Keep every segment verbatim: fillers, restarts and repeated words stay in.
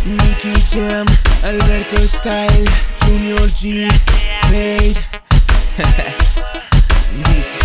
Nicky Jam, Alberto Style, Junior G, Fade. Dice,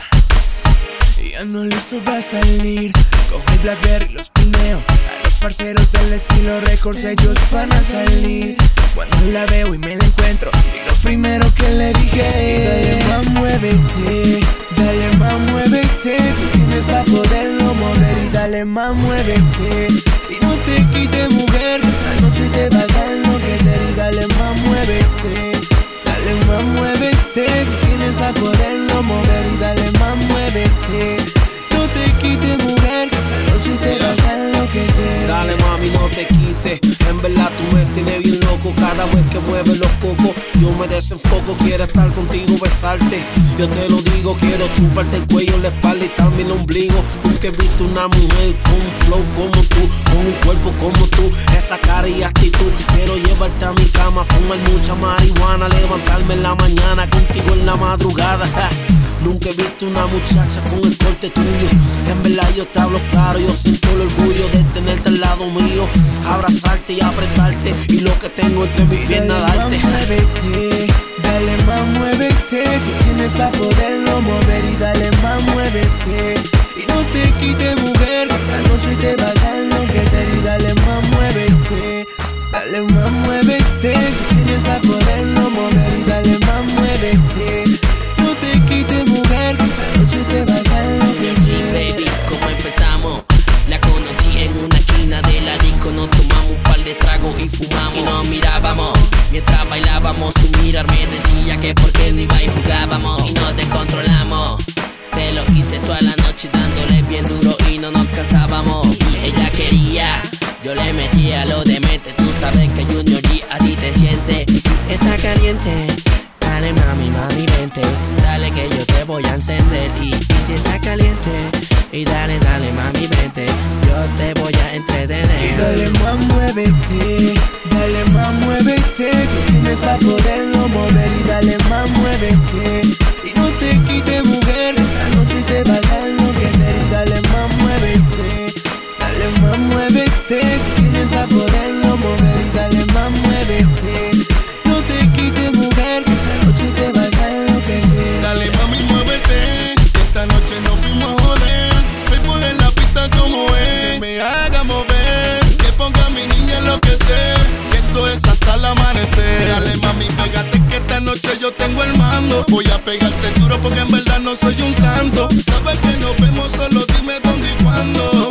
ya no listo para salir. Cojo el Blackberry, los pineo. A los parceros del estilo Records, ellos van a salir. Cuando la veo y me la encuentro, y lo primero que le dije: dale más, muévete, dale más, muévete. Tú tienes para poderlo mover y dale más, muévete. Y no te quites, mujer, que esta noche te vas a enloquecer. Y dale más, muévete, dale más, muévete. Tú tienes para poderlo mover y dale más, muévete. No te quites, mujer, que esta noche te vas a enloquecer. Dale mami, no te quites. En verdad tú me tienes bien loco. Cada vez que mueves los cocos yo me desenfoco. Quiero estar contigo, besarte. Yo te lo digo, quiero chuparte el cuello, la espalda y también el ombligo. Nunca he visto una mujer con un flow como tú, con un cuerpo como tú, esa cara y actitud. Quiero llevarte a mi cama, fumar mucha marihuana, levantarme en la mañana contigo en la madrugada. Ja. Nunca he visto una muchacha con el corte tuyo. En verdad yo te hablo claro, yo siento el orgullo de tenerte al lado mío, abrazarte y apretarte, y lo que tengo entre mis piernas darte. Dale más, muévete, dale más, muévete. Tú tienes para poderlo mover y dale más, muévete. Y no te quites, mujer, que esta noche te vas a enloquecer. Y dale más, muévete, dale más, muévete. Tú tienes para poderlo mover y dale más, muévete. No te quites, mujer, que esta noche te vas a enloquecer. Baby, ¿cómo empezamos? La conocí en una esquina de la disco. Nos tomamos un par de tragos y fumamos. Y nos mirábamos mientras bailábamos. Su mirar me decía que por qué no iba y jugábamos. Y nos descontrolamos. Se lo hice toda la noche dándole bien duro y no nos cansábamos. Y ella quería, yo le metía lo de mete. Tú sabes que Junior G a ti te siente. Y si está caliente, dale mami, mami, vente. Dale que yo te voy a encender. Y, y si está caliente, y dale, dale mami, vente. Yo te voy a entretener. Y dale más, muévete, dale más, muévete. Tú tienes para poderlo mover y dale más, muévete. Y no te quites, mujer, esta noche te vas a enloquecer. Y dale más, muévete, dale más, muévete. Tú tienes para poderlo mover y dale más, muévete. No te quites, mujer, que esta noche te vas a enloquecer. Dale mami, muévete, que esta noche nos fuimos a joder. Soy por en la pista como es, que me haga mover, que ponga a mi niña a enloquecer, que esto es hasta el amanecer. Dale mami, pégate que esta noche yo tengo el mando. Voy a pegarte duro porque en verdad no soy un santo. Sabes que nos vemos, solo dime dónde y cuándo.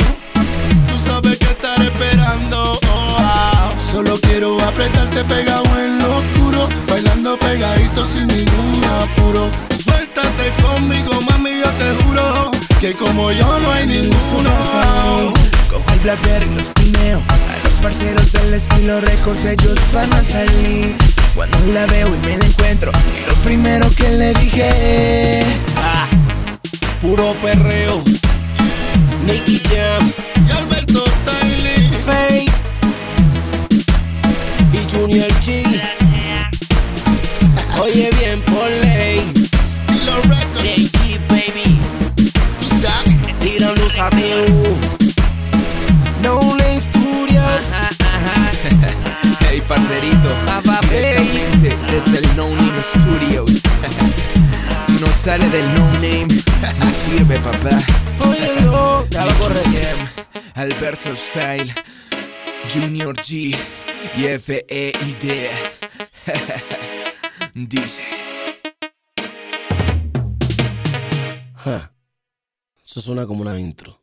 Tú sabes que estaré esperando. Oh, ah. Solo quiero apretarte pegado en lo oscuro, bailando pegadito sin ningún apuro. Suéltate conmigo, mami, yo te juro que como yo no hay ninguno. Cojo el Blackberry, los pineo. A los parceros del estilo Records, ellos van a salir. Cuando la veo y me la encuentro, y lo primero que le dije: Ah, puro perreo. Nicky Jam Y Alberto Style, Fade y Junior G. Oye bien, por ley, estilo Records, J G, baby. tú sabes. tirando sateo. No Name Studios. Ajá, ajá. Hey parcerito, Papá, directamente desde el No Name Studios. Si no sale del No Name, no sirve papá. Oye no, ya lo corre. Jam, Alberto Style, Junior G y F E I D. Dice. Ja, eso suena como una intro.